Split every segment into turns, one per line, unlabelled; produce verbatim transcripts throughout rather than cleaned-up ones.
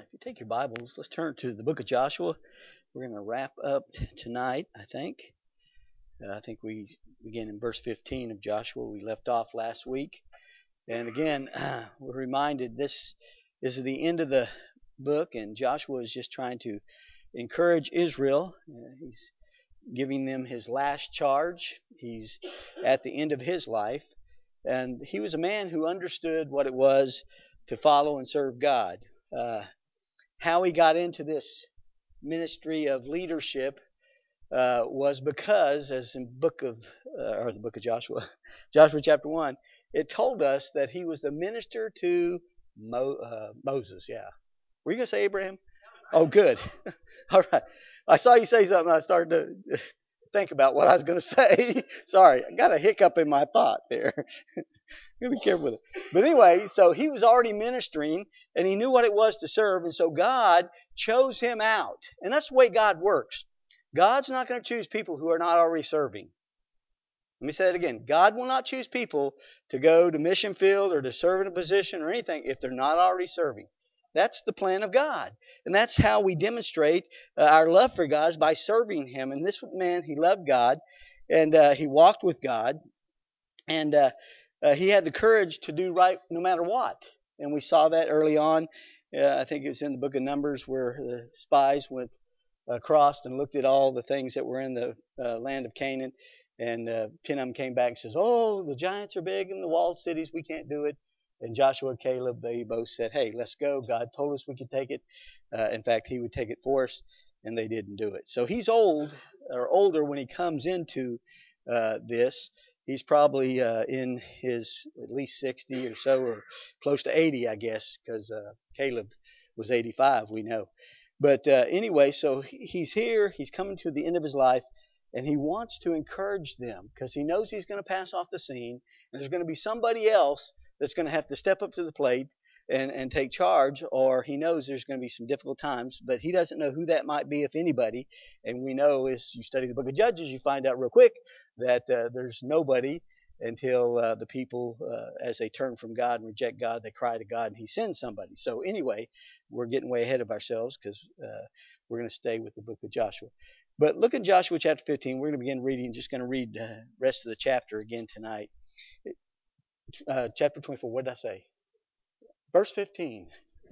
right, if you take your Bibles, let's turn to the book of Joshua. We're going to wrap up t- tonight, I think. Uh, I think we begin in verse fifteen of Joshua. We left off last week. And again, we're reminded this is the end of the book, and Joshua is just trying to encourage Israel. Uh, he's giving them his last charge. He's at the end of his life. And he was a man who understood what it was to follow and serve God. Uh, how he got into this ministry of leadership uh, was because, as in book of uh, or the book of Joshua, Joshua chapter one, it told us that he was the minister to Mo, uh, Moses. Yeah, were you gonna say Abraham? Oh, good. All right. I saw you say something. I started to think about what I was going to say. Sorry, I got a hiccup in my thought there. Be careful with it. But anyway, so he was already ministering and he knew what it was to serve. And so God chose him out. And that's the way God works. God's not going to choose people who are not already serving. Let me say that again. God will not choose people to go to mission field or to serve in a position or anything if they're not already serving. That's the plan of God. And that's how we demonstrate uh, our love for God is by serving Him. And this man, he loved God and uh, he walked with God. And uh, uh, he had the courage to do right no matter what. And we saw that early on. Uh, I think it was in the book of Numbers where the spies went across and looked at all the things that were in the uh, land of Canaan. And uh, ten of them came back and says, oh, the giants are big and the walled cities, we can't do it. And Joshua and Caleb, they both said, hey, let's go. God told us we could take it. Uh, in fact, he would take it for us, and they didn't do it. So he's old or older when he comes into uh, this. He's probably uh, in his at least sixty or so, or close to eighty, I guess, because uh, Caleb was eighty-five, we know. But uh, anyway, so he's here. He's coming to the end of his life, and he wants to encourage them because he knows he's going to pass off the scene, and there's going to be somebody else that's going to have to step up to the plate and, and take charge, or he knows there's going to be some difficult times, but he doesn't know who that might be, if anybody. And we know as you study the book of Judges, you find out real quick that uh, there's nobody until uh, the people, uh, as they turn from God and reject God, they cry to God and he sends somebody. So anyway, we're getting way ahead of ourselves because uh, we're going to stay with the book of Joshua. But look in Joshua chapter fifteen. We're going to begin reading. Just going to read the uh, rest of the chapter again tonight. Uh, chapter twenty-four, what did I say? Verse fifteen.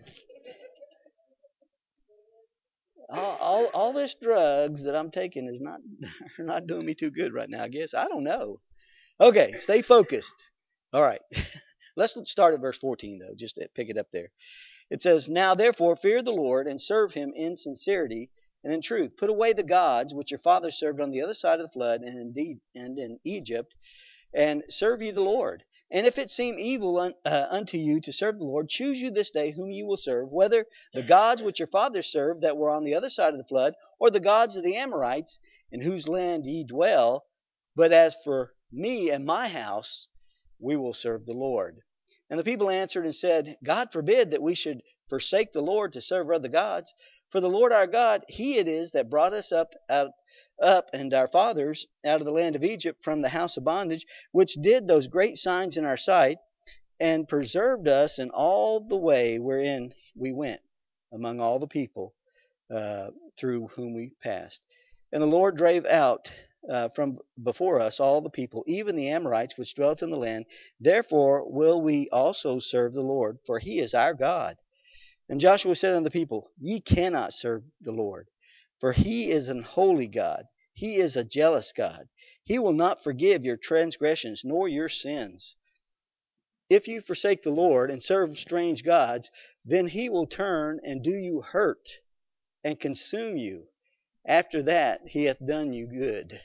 All, all, all this drugs that I'm taking is not are not doing me too good right now, I guess. I don't know. Okay, stay focused. All right. Let's start at verse fourteen, though, just to pick it up there. It says, now therefore fear the Lord and serve him in sincerity and in truth. Put away the gods which your fathers served on the other side of the flood and indeed and in Egypt, and serve ye the Lord. And if it seem evil un, uh, unto you to serve the Lord, choose you this day whom you will serve, whether the gods which your fathers served that were on the other side of the flood, or the gods of the Amorites, in whose land ye dwell. But as for me and my house, we will serve the Lord. And the people answered and said, God forbid that we should forsake the Lord to serve other gods. For the Lord our God, he it is that brought us up out up and our fathers out of the land of Egypt from the house of bondage, which did those great signs in our sight, and preserved us in all the way wherein we went among all the people uh, through whom we passed. And the Lord drave out uh, from before us all the people, even the Amorites which dwelt in the land. Therefore will we also serve the Lord, for he is our God. And Joshua said unto the people, ye cannot serve the Lord, for he is an holy God. He is a jealous God. He will not forgive your transgressions nor your sins. If you forsake the Lord and serve strange gods, then he will turn and do you hurt and consume you. After that he hath done you good.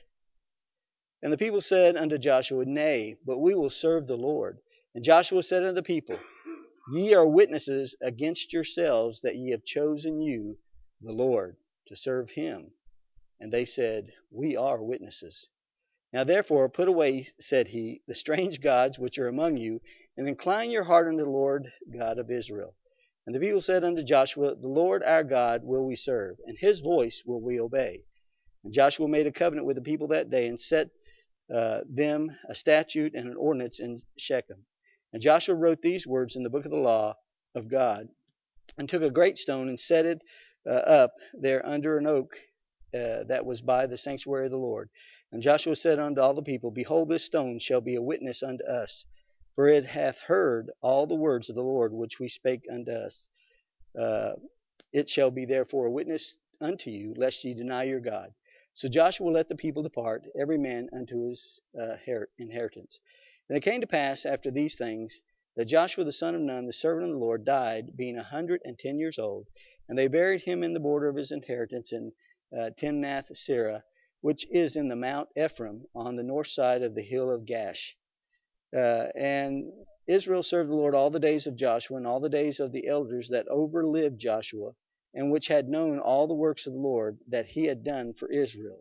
And the people said unto Joshua, nay, but we will serve the Lord. And Joshua said unto the people, ye are witnesses against yourselves that ye have chosen you, the Lord, to serve him. And they said, we are witnesses. Now therefore put away, said he, the strange gods which are among you, and incline your heart unto the Lord God of Israel. And the people said unto Joshua, the Lord our God will we serve, and his voice will we obey. And Joshua made a covenant with the people that day, and set uh, them a statute and an ordinance in Shechem. And Joshua wrote these words in the book of the law of God and took a great stone and set it uh, up there under an oak uh, that was by the sanctuary of the Lord. And Joshua said unto all the people, Behold, this stone shall be a witness unto us, for it hath heard all the words of the Lord which we spake unto us. Uh, it shall be therefore a witness unto you, lest ye deny your God. So Joshua let the people depart, every man unto his uh, inheritance. And it came to pass after these things that Joshua the son of Nun, the servant of the Lord, died, being a hundred and ten years old. And they buried him in the border of his inheritance in uh, Timnath Serah, which is in the Mount Ephraim, on the north side of the hill of Gaash. Uh, and Israel served the Lord all the days of Joshua and all the days of the elders that overlived Joshua, and which had known all the works of the Lord that he had done for Israel.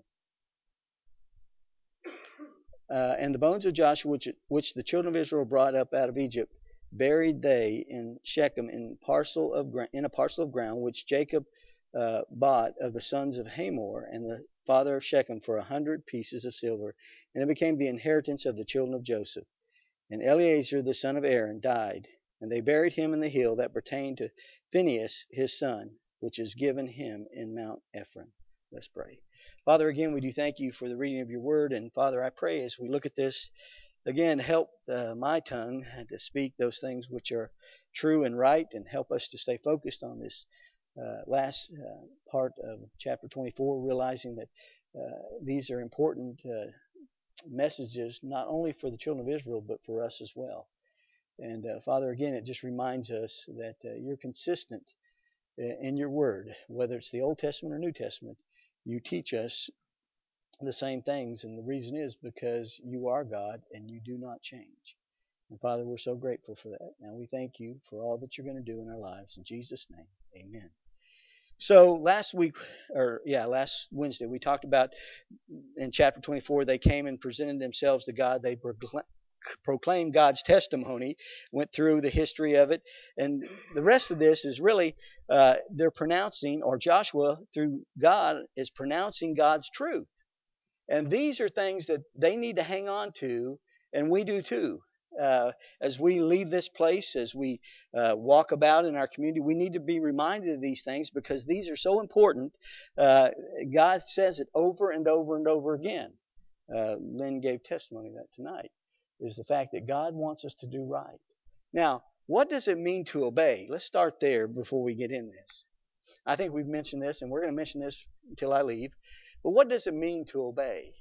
Uh, and the bones of Joshua, which, which the children of Israel brought up out of Egypt, buried they in Shechem in parcel of in a parcel of ground which Jacob uh, bought of the sons of Hamor and the father of Shechem for a hundred pieces of silver, and it became the inheritance of the children of Joseph. And Eleazar the son of Aaron died, and they buried him in the hill that pertained to Phinehas his son, which is given him in Mount Ephraim. Let's pray. Father, again, we do thank you for the reading of your word. And Father, I pray as we look at this, again, help uh, my tongue to speak those things which are true and right, and help us to stay focused on this uh, last uh, part of chapter twenty-four, realizing that uh, these are important uh, messages not only for the children of Israel, but for us as well. And uh, Father, again, it just reminds us that uh, you're consistent in your word, whether it's the Old Testament or New Testament. You teach us the same things, and the reason is because you are God and you do not change. And Father, we're so grateful for that. Now we thank you for all that you're going to do in our lives. In Jesus' name, amen. So last week, or yeah, last Wednesday, we talked about in chapter twenty-four, they came and presented themselves to God. They proclaimed God's testimony, went through the history of it. And the rest of this is really, uh, they're pronouncing, or Joshua, through God, is pronouncing God's truth. And these are things that they need to hang on to, and we do too. Uh, as we leave this place, as we uh, walk about in our community, we need to be reminded of these things because these are so important. Uh, God says it over and over and over again. Uh, Lynn gave testimony of that tonight, is the fact that God wants us to do right. Now, what does it mean to obey? Let's start there before we get in this. I think we've mentioned this, and we're going to mention this until I leave. But what does it mean to obey?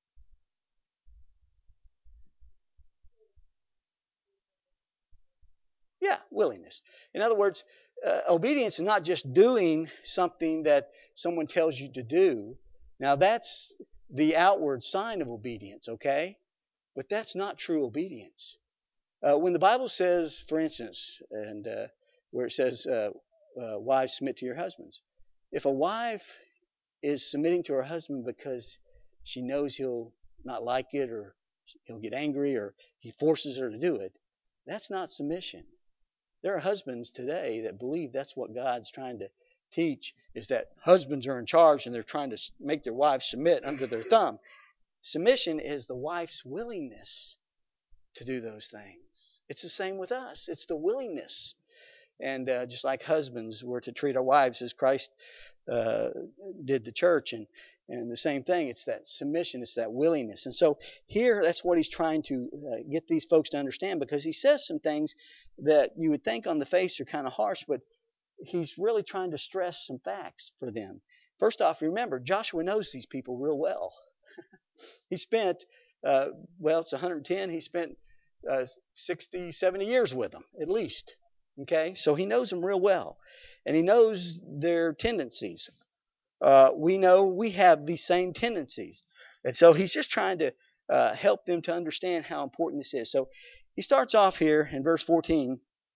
Yeah, willingness. In other words, uh, obedience is not just doing something that someone tells you to do. Now, that's the outward sign of obedience, okay? But that's not true obedience. Uh, when the Bible says, for instance, and uh, where it says, uh, uh, wives submit to your husbands. If a wife is submitting to her husband because she knows he'll not like it, or he'll get angry, or he forces her to do it, that's not submission. There are husbands today that believe that's what God's trying to teach, is that husbands are in charge and they're trying to make their wives submit under their thumb. Submission is the wife's willingness to do those things. It's the same with us. It's the willingness. And uh, just like husbands were to treat our wives as Christ uh, did the church, and and the same thing. It's that submission. It's that willingness. And so here, that's what he's trying to uh, get these folks to understand, because he says some things that you would think on the face are kind of harsh, but he's really trying to stress some facts for them. First off, remember, Joshua knows these people real well. He spent, uh, well, it's one hundred ten. He spent uh, sixty, seventy years with them, at least. Okay, so he knows them real well, and he knows their tendencies. Uh, we know we have these same tendencies, and so he's just trying to uh, help them to understand how important this is. So he starts off here in verse fourteen,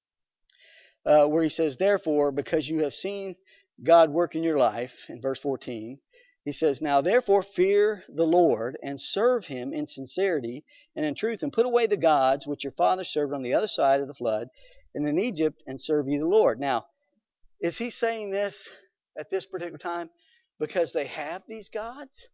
uh, where he says, "Therefore, because you have seen God work in your life," in verse fourteen, he says, "Now therefore fear the Lord and serve him in sincerity and in truth, and put away the gods which your fathers served on the other side of the flood and in Egypt, and serve ye the Lord." Now, is he saying this at this particular time because they have these gods?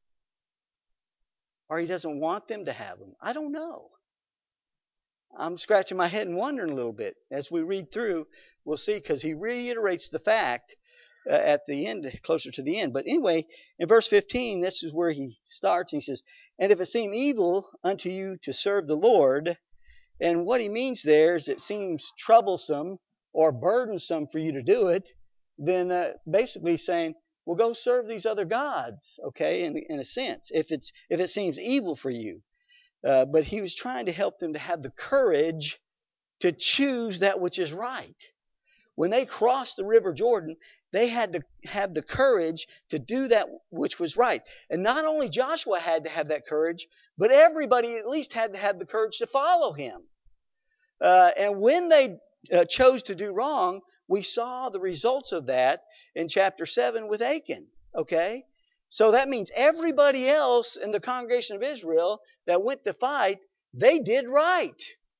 Or he doesn't want them to have them? I don't know. I'm scratching my head and wondering a little bit as we read through We'll see, because he reiterates the fact uh, at the end, closer to the end. But anyway, in verse fifteen, this is where he starts. He says, "And if it seem evil unto you to serve the Lord," and what he means there is it seems troublesome or burdensome for you to do it, then uh, basically saying, well, go serve these other gods, okay, in, in a sense, if it's if it seems evil for you. Uh, but he was trying to help them to have the courage to choose that which is right. When they crossed the river Jordan, they had to have the courage to do that which was right. And not only Joshua had to have that courage, but everybody at least had to have the courage to follow him. Uh, and when they uh, chose to do wrong, we saw the results of that in chapter seven with Achan. Okay? So that means everybody else in the congregation of Israel that went to fight, they did right.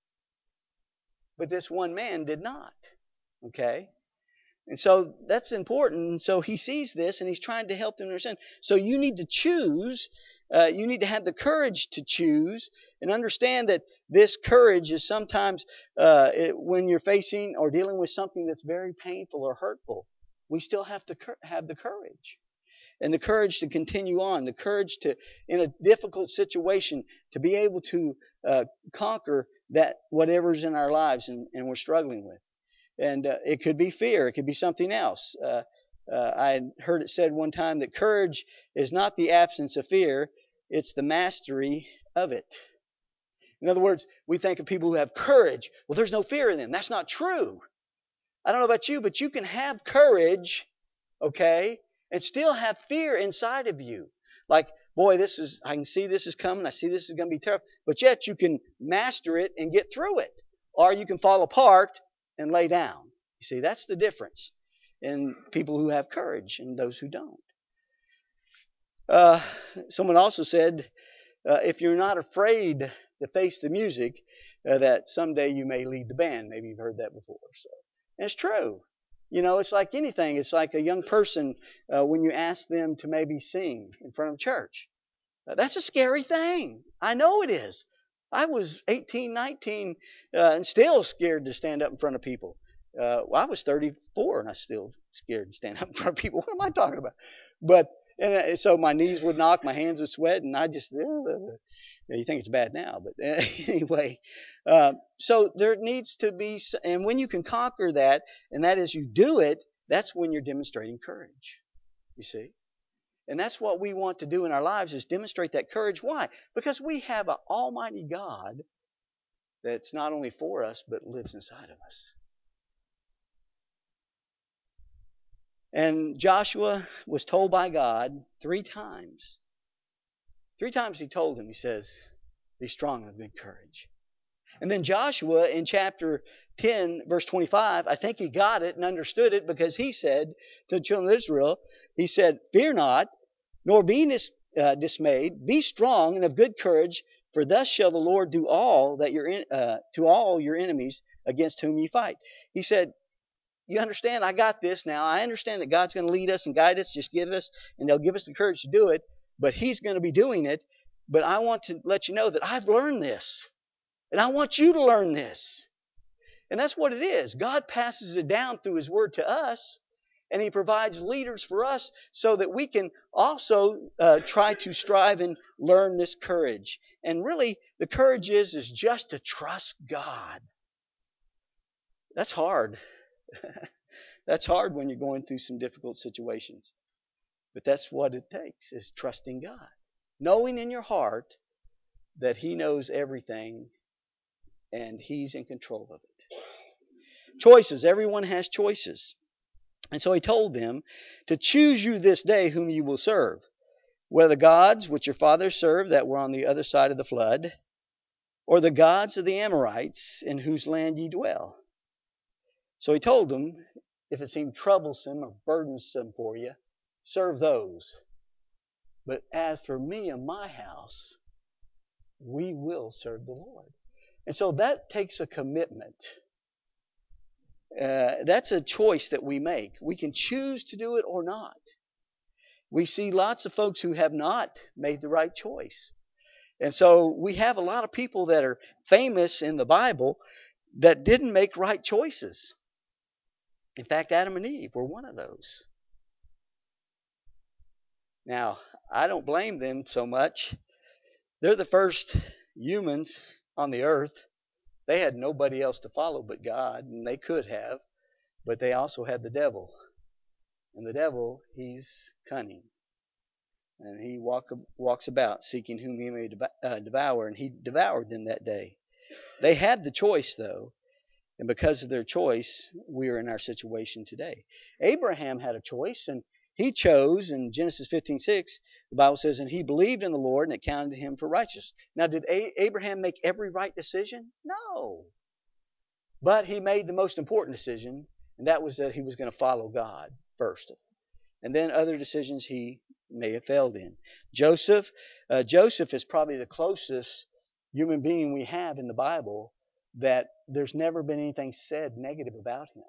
But this one man did not. Okay? And so that's important. So he sees this and he's trying to help them understand. So you need to choose. Uh, you need to have the courage to choose and understand that this courage is sometimes uh, it, when you're facing or dealing with something that's very painful or hurtful, we still have to cur- have the courage. And the courage to continue on, the courage to, in a difficult situation, to be able to uh, conquer that whatever's in our lives and, and we're struggling with. And uh, it could be fear. It could be something else. Uh, uh, I had heard it said one time that courage is not the absence of fear, it's the mastery of it. In other words, we think of people who have courage. Well, there's no fear in them. That's not true. I don't know about you, but you can have courage, okay, and still have fear inside of you. Like, boy, this is, I can see this is coming. I see this is going to be tough. But yet you can master it and get through it. Or you can fall apart and lay down. You see, that's the difference in people who have courage and those who don't. Uh, someone also said, uh, if you're not afraid to face the music, uh, that someday you may lead the band. Maybe you've heard that before. So, and it's true. You know, it's like anything. It's like a young person uh, when you ask them to maybe sing in front of church. Uh, that's a scary thing. I know it is. I was eighteen, nineteen, uh, and still scared to stand up in front of people. Uh, well, I was thirty-four and I still scared to stand up in front of people. What am I talking about? But and uh, so my knees would knock, my hands would sweat, and I just, uh, you think it's bad now, but uh, anyway. Uh, so there needs to be, and when you can conquer that, and that is you do it, that's when you're demonstrating courage. You see? And that's what we want to do in our lives is demonstrate that courage. Why? Because we have an almighty God that's not only for us, but lives inside of us. And Joshua was told by God three times. Three times he told him, he says, be strong and of good courage. And then Joshua in chapter ten, verse twenty-five, I think he got it and understood it because he said to the children of Israel, he said, fear not, nor be dis, uh, dismayed. Be strong and of good courage, for thus shall the Lord do all that you're in, uh, to all your enemies against whom you fight. He said, you understand, I got this now. I understand that God's going to lead us and guide us. Just give us, and they'll give us the courage to do it. But He's going to be doing it. But I want to let you know that I've learned this. And I want you to learn this. And that's what it is. God passes it down through His Word to us. And He provides leaders for us so that we can also uh, try to strive and learn this courage. And really, the courage is, is just to trust God. That's hard. That's hard when you're going through some difficult situations. But that's what it takes, is trusting God. Knowing in your heart that He knows everything and He's in control of it. Choices. Everyone has choices. And so He told them to choose you this day whom you will serve, whether the gods which your fathers served that were on the other side of the flood, or the gods of the Amorites in whose land ye dwell. So He told them, if it seemed troublesome or burdensome for you, serve those. But as for me and my house, we will serve the Lord. And so that takes a commitment. Uh, that's a choice that we make. We can choose to do it or not. We see lots of folks who have not made the right choice. And so we have a lot of people that are famous in the Bible that didn't make right choices. In fact, Adam and Eve were one of those. Now, I don't blame them so much. They're the first humans on the earth. They had nobody else to follow but God, and they could have, but they also had the devil. And the devil, he's cunning. And he walk, walks about seeking whom he may uh, devour, and he devoured them that day. They had the choice, though, and because of their choice, we are in our situation today. Abraham had a choice, and he chose in Genesis fifteen six, the Bible says, and he believed in the Lord, and it counted to him for righteousness. Now, did A- Abraham make every right decision? No. But he made the most important decision, and that was that he was going to follow God first. And then other decisions he may have failed in. Joseph, uh, Joseph is probably the closest human being we have in the Bible that there's never been anything said negative about him.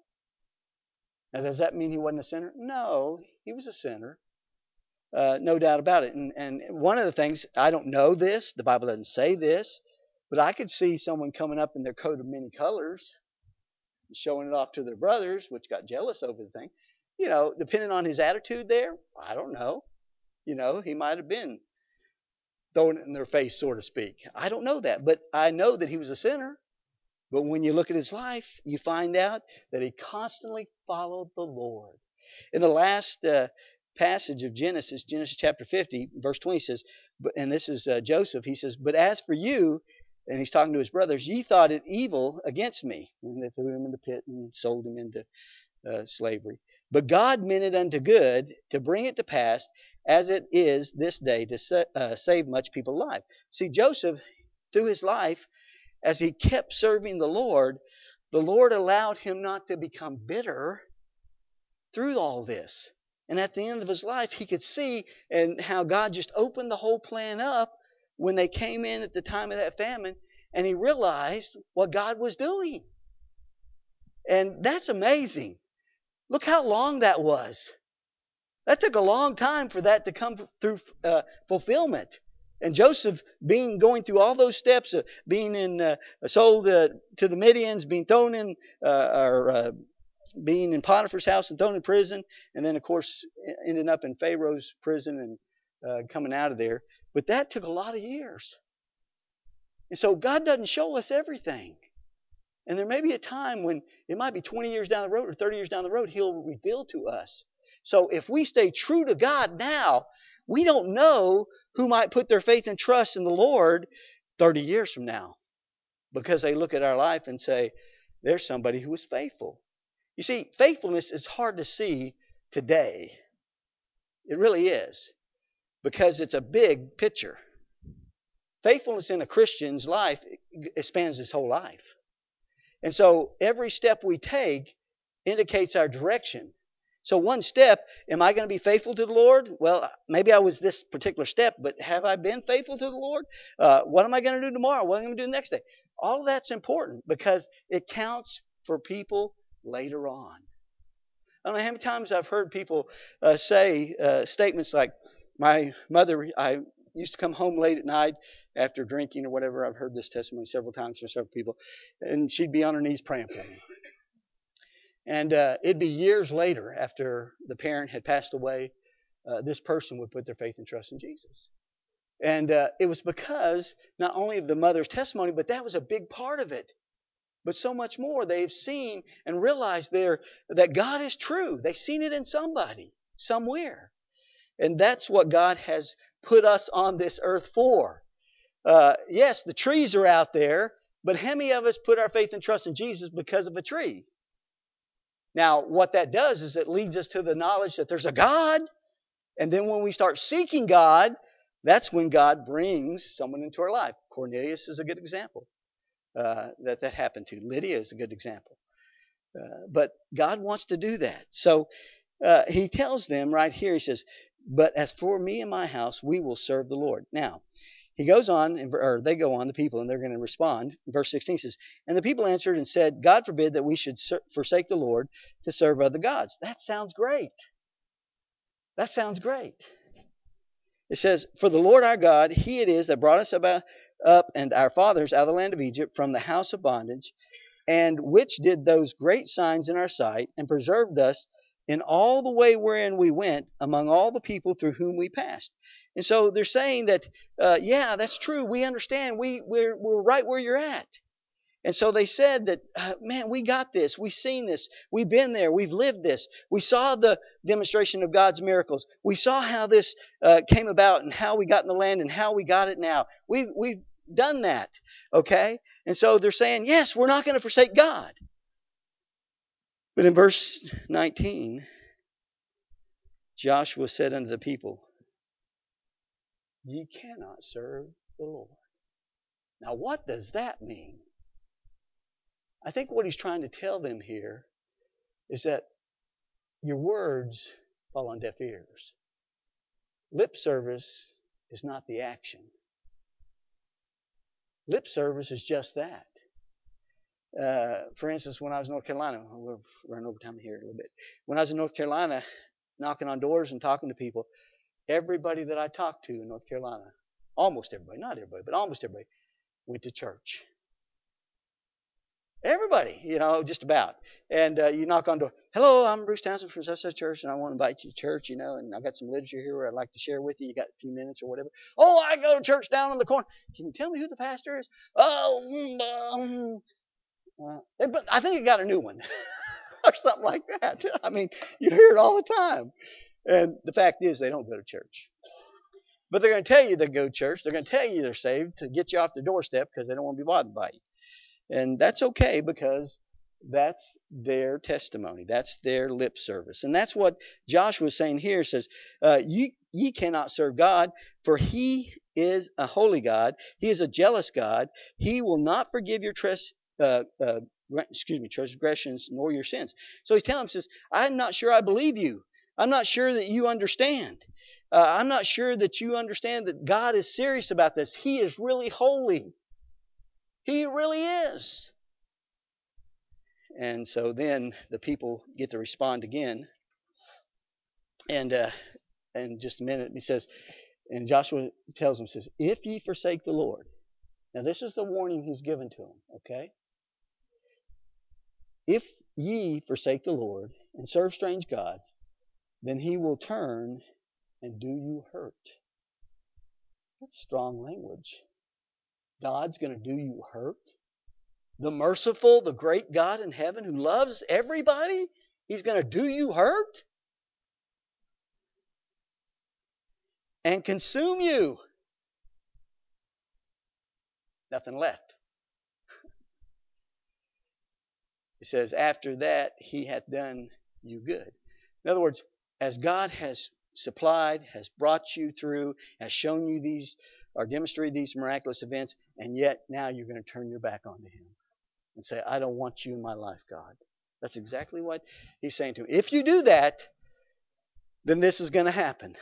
Now, does that mean he wasn't a sinner? No, he was a sinner. Uh, no doubt about it. And, and one of the things, I don't know this, the Bible doesn't say this, but I could see someone coming up in their coat of many colors, showing it off to their brothers, which got jealous over the thing. You know, depending on his attitude there, I don't know. You know, he might have been throwing it in their face, so to speak. I don't know that, but I know that he was a sinner. But when you look at his life, you find out that he constantly followed the Lord. In the last uh, passage of Genesis, Genesis chapter fifty, verse twenty says, and this is uh, Joseph, he says, but as for you, and he's talking to his brothers, ye thought it evil against me. And they threw him in the pit and sold him into uh, slavery. But God meant it unto good to bring it to pass as it is this day to sa- uh, save much people alive. See, Joseph, through his life, as he kept serving the Lord, the Lord allowed him not to become bitter through all this. And at the end of his life, he could see and how God just opened the whole plan up when they came in at the time of that famine, and he realized what God was doing. And that's amazing. Look how long that was. That took a long time for that to come through uh, fulfillment. And Joseph, being going through all those steps of being in uh, sold uh, to the Midians, being thrown in uh, or uh, being in Potiphar's house and thrown in prison, and then of course ending up in Pharaoh's prison and uh, coming out of there. But that took a lot of years. And so God doesn't show us everything. And there may be a time when it might be twenty years down the road or thirty years down the road, He'll reveal to us. So if we stay true to God now, we don't know who might put their faith and trust in the Lord thirty years from now, because they look at our life and say, there's somebody who was faithful. You see, faithfulness is hard to see today. It really is, because it's a big picture. Faithfulness in a Christian's life, it spans his whole life. And so every step we take indicates our direction. So one step, am I going to be faithful to the Lord? Well, maybe I was this particular step, but have I been faithful to the Lord? Uh, what am I going to do tomorrow? What am I going to do the next day? All of that's important because it counts for people later on. I don't know how many times I've heard people uh, say uh, statements like, my mother, I used to come home late at night after drinking or whatever. I've heard this testimony several times from several people. And she'd be on her knees praying for me. And uh, it'd be years later, after the parent had passed away, uh, this person would put their faith and trust in Jesus. And uh, it was because not only of the mother's testimony, but that was a big part of it. But so much more. They've seen and realized there that God is true. They've seen it in somebody, somewhere. And that's what God has put us on this earth for. Uh, yes, the trees are out there, but how many of us put our faith and trust in Jesus because of a tree? Now, what that does is it leads us to the knowledge that there's a God. And then when we start seeking God, that's when God brings someone into our life. Cornelius is a good example uh, that that happened to. Lydia is a good example. Uh, but God wants to do that. So uh, he tells them right here, he says, but as for me and my house, we will serve the Lord. Now, he goes on, or they go on, the people, and they're going to respond. Verse sixteen says, and the people answered and said, God forbid that we should forsake the Lord to serve other gods. That sounds great. That sounds great. It says, for the Lord our God, he it is that brought us about, up and our fathers out of the land of Egypt from the house of bondage. and which did those great signs in our sight, and preserved us in all the way wherein we went among all the people through whom we passed. And so they're saying that, uh, yeah, that's true. We understand. We, we're, we're right where you're at. And so they said that, uh, man, we got this. We've seen this. We've been there. We've lived this. We saw the demonstration of God's miracles. We saw how this uh, came about and how we got in the land and how we got it now. We've, we've done that. Okay? And so they're saying, yes, we're not going to forsake God. But in verse nineteen, Joshua said unto the people, ye cannot serve the Lord. Now, what does that mean? I think what he's trying to tell them here is that your words fall on deaf ears. Lip service is not the action. Lip service is just that. Uh, for instance, when I was in North Carolina, we're running over time here a little bit. When I was in North Carolina, knocking on doors and talking to people, everybody that I talked to in North Carolina, almost everybody, not everybody, but almost everybody, went to church. Everybody, you know, just about. And uh, you knock on the door. Hello, I'm Bruce Townsend from such such church, and I want to invite you to church, you know, and I've got some literature here where I'd like to share with you. You got a few minutes or whatever. Oh, I go to church down on the corner. Can you tell me who the pastor is? Oh, um, uh, but I think you got a new one or something like that. I mean, you hear it all the time. And the fact is, they don't go to church. But they're going to tell you they go to church. They're going to tell you they're saved to get you off their doorstep because they don't want to be bothered by you. And that's okay because that's their testimony. That's their lip service. And that's what Joshua is saying here. It says, uh, ye, ye cannot serve God, for he is a holy God. He is a jealous God. He will not forgive your tres, uh, uh, excuse me, transgressions nor your sins. So he's telling them, says, I'm not sure I believe you. I'm not sure that you understand. Uh, I'm not sure that you understand that God is serious about this. He is really holy. He really is. And so then the people get to respond again. And uh, in just a minute, he says, and Joshua tells them, says, if ye forsake the Lord. Now this is the warning he's given to them, okay? If ye forsake the Lord and serve strange gods, then he will turn and do you hurt. That's strong language. God's going to do you hurt. The merciful, the great God in heaven who loves everybody, he's going to do you hurt and consume you. Nothing left. It says, after that he hath done you good. In other words, as God has supplied, has brought you through, has shown you these, or demonstrated these miraculous events, and yet now you're going to turn your back onto him and say, I don't want you in my life, God. That's exactly what he's saying to him. If you do that, then this is going to happen.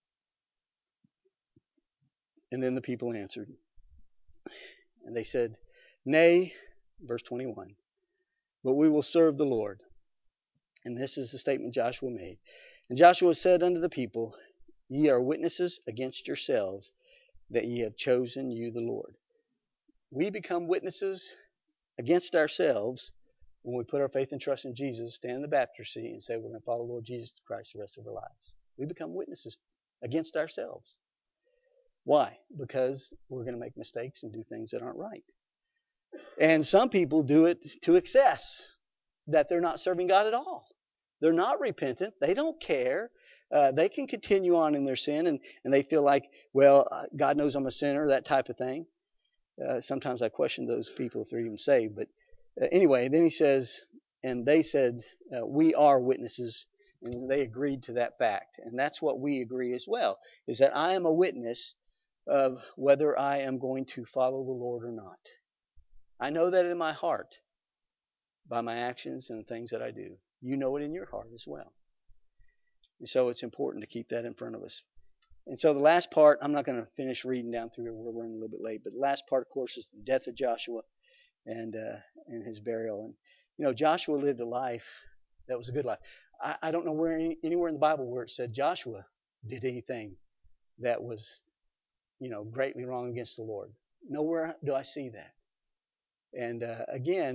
And then the people answered. And they said, nay, verse twenty-one, but we will serve the Lord. And this is the statement Joshua made. And Joshua said unto the people, ye are witnesses against yourselves that ye have chosen you the Lord. We become witnesses against ourselves when we put our faith and trust in Jesus, stand in the baptistry, and say we're going to follow Lord Jesus Christ the rest of our lives. We become witnesses against ourselves. Why? Because we're going to make mistakes and do things that aren't right. And some people do it to excess, that they're not serving God at all. They're not repentant. They don't care. Uh, they can continue on in their sin, and, and they feel like, well, uh, God knows I'm a sinner, that type of thing. Uh, sometimes I question those people if they're even saved. But uh, anyway, then he says, and they said, uh, we are witnesses, and they agreed to that fact. And that's what we agree as well, is that I am a witness of whether I am going to follow the Lord or not. I know that in my heart by my actions and the things that I do. You know it in your heart as well. And so it's important to keep that in front of us. And so the last part, I'm not going to finish reading down through here. We're running a little bit late. But the last part, of course, is the death of Joshua and uh, and his burial. And, you know, Joshua lived a life that was a good life. I, I don't know where any, anywhere in the Bible where it said Joshua did anything that was, you know, greatly wrong against the Lord. Nowhere do I see that. And uh, again,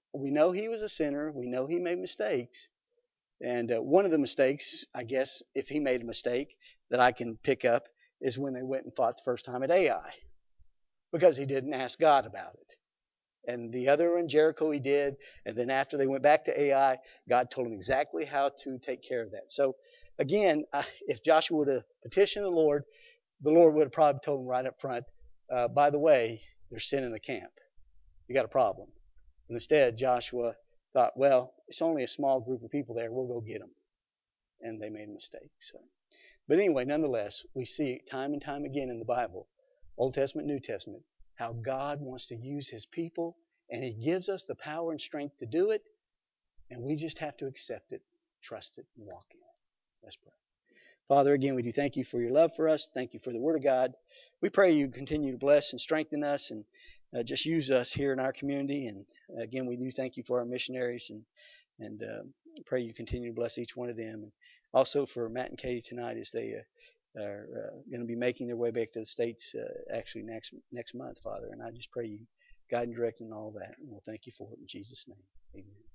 we know he was a sinner. We know he made mistakes. And uh, one of the mistakes, I guess, if he made a mistake that I can pick up, is when they went and fought the first time at Ai because he didn't ask God about it. And the other in Jericho he did. And then after they went back to Ai, God told him exactly how to take care of that. So again, if Joshua would have petitioned the Lord, the Lord would have probably told him right up front, uh, by the way, there's sin in the camp. You got a problem. And instead, Joshua thought, well, it's only a small group of people there. We'll go get them. And they made a mistake. So. But anyway, nonetheless, we see time and time again in the Bible, Old Testament, New Testament, how God wants to use his people, and he gives us the power and strength to do it, and we just have to accept it, trust it, and walk in it. Let's pray. Father, again, we do thank you for your love for us. Thank you for the Word of God. We pray you continue to bless and strengthen us and uh, just use us here in our community. And again, we do thank you for our missionaries and and uh, pray you continue to bless each one of them. And also for Matt and Katie tonight as they uh, are uh, going to be making their way back to the States uh, actually next next month, Father. And I just pray you guide and direct in all that. And we'll thank you for it in Jesus' name. Amen.